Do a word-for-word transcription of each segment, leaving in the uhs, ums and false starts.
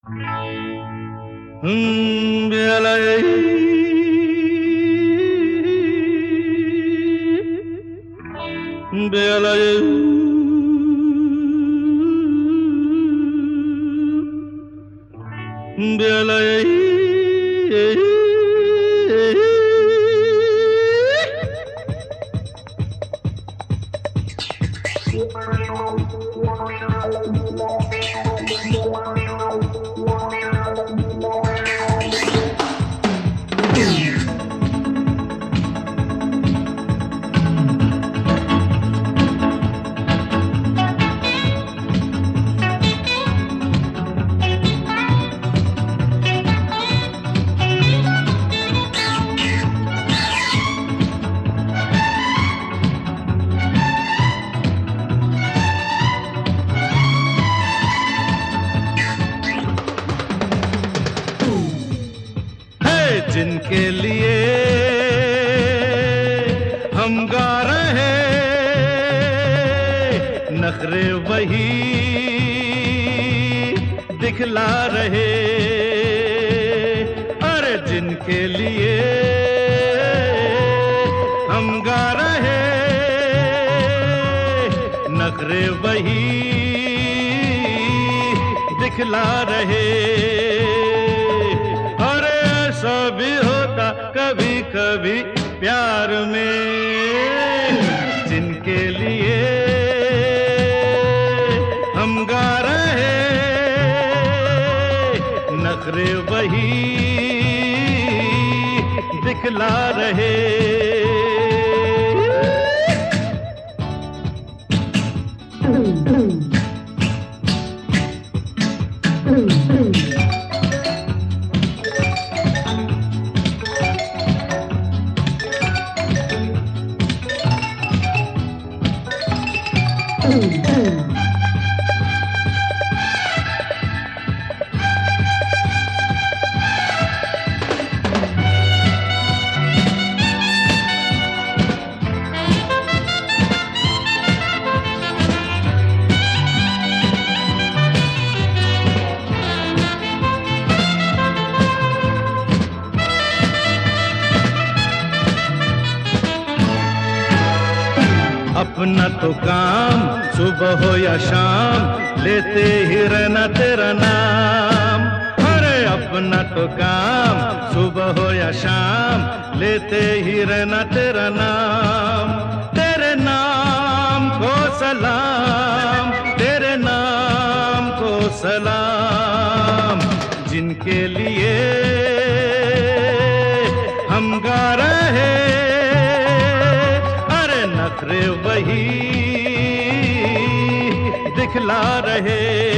Hmm, belai, belai, belai. जिनके लिए हम गा रहे नखरे वही दिखला रहे। अरे जिनके लिए हम गा रहे नखरे वही दिखला रहे। ऐसा भी होता कभी कभी प्यार में, जिनके लिए हम गा रहे नखरे वही दिखला रहे। अपना तो काम सुबह हो या शाम लेते ही रहना तेरा नाम। अरे अपना तो काम सुबह हो या शाम लेते ही रहना तेरा नाम। तेरे नाम को सलाम, तेरे नाम को सलाम। जिनके लिए हम गा रहे नखरे वही दिखला रहे।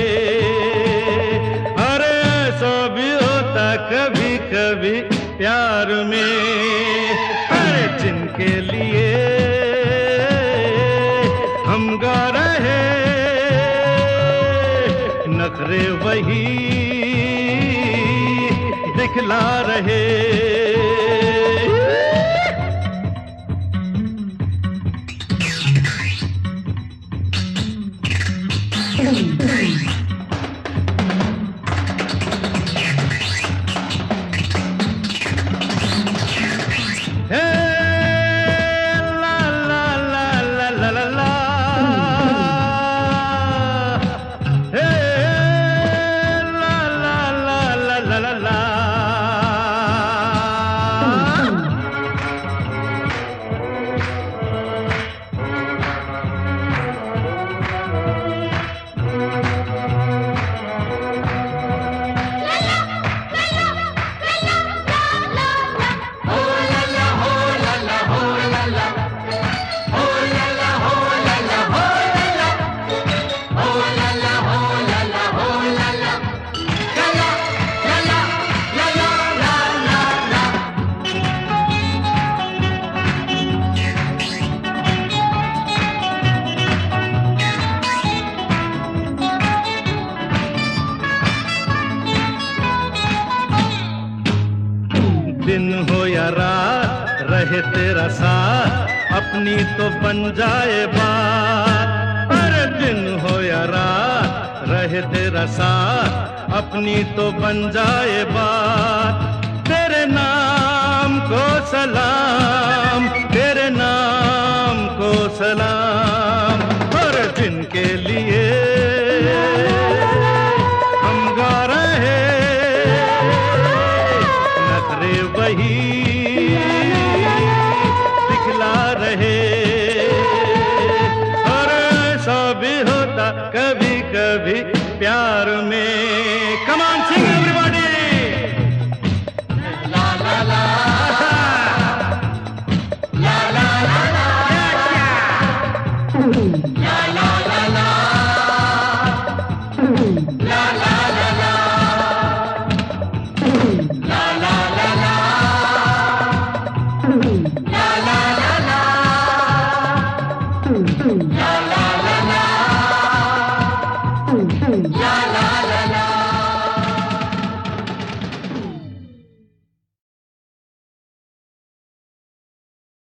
अरे ऐसा भी होता कभी कभी प्यार में। अरे जिनके लिए हम गा रहे नखरे वही दिखला रहे। दिन हो या रात रहे तेरा साथ अपनी तो बन जाए बात। अरे दिन हो या रात रहे रहे तेरा साथ, अपनी तो बन जाए बात। तेरे नाम को सलाम, तेरे नाम को सलाम, हर जिनके लिए